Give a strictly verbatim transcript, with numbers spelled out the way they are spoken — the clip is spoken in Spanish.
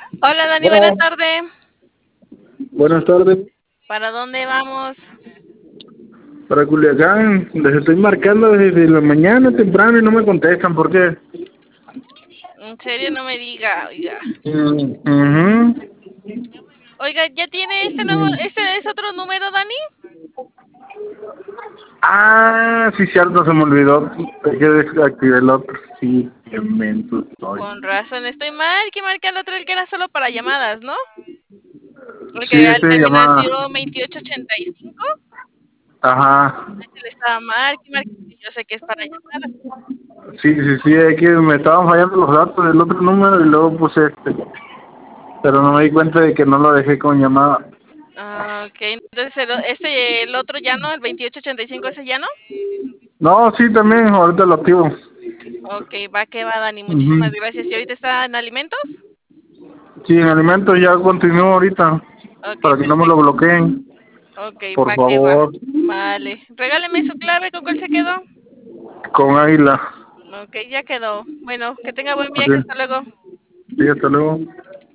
Hola Dani, buenas Bueno, tardes. buenas tardes. ¿Para dónde vamos? Para Culiacán, les estoy marcando desde la mañana temprano y no me contestan. ¿Por qué? En serio, no me diga, oiga. Mm, ujú. Oiga, ¿ya tiene este nuevo, Mm. este es otro número, Dani? Ah, sí, cierto, se me olvidó. Hay que desactivar el otro. Sí, qué menso soy. Con razón, estoy mal, que marca el otro, el que era solo para llamadas, ¿no? El Sí, que era este llamada. terminación veintiocho ochenta y cinco. Ajá. Ese le estaba mal, que marca, yo sé que es para llamadas. Sí, sí, sí, es que me estaban fallando los datos del otro número y luego puse este. Pero no me di cuenta de que no lo dejé con llamada. Ah, ok, entonces el, o- ese, el otro ya no, el veintiocho ochenta y cinco, ese ya no. No, sí, también, ahorita lo activo. Ok, va que va, Dani, muchísimas Ujú. gracias. ¿Y ahorita está en alimentos? Sí, en alimentos ya continúo ahorita, Ok, para que no me lo perfecto. bloqueen, Ok, por va que va. favor, Vale. Regáleme su clave, ¿con cuál se quedó? con Águila. Ok, ya quedó. Bueno, que tenga buen Ok, viaje, hasta luego. sí, hasta luego.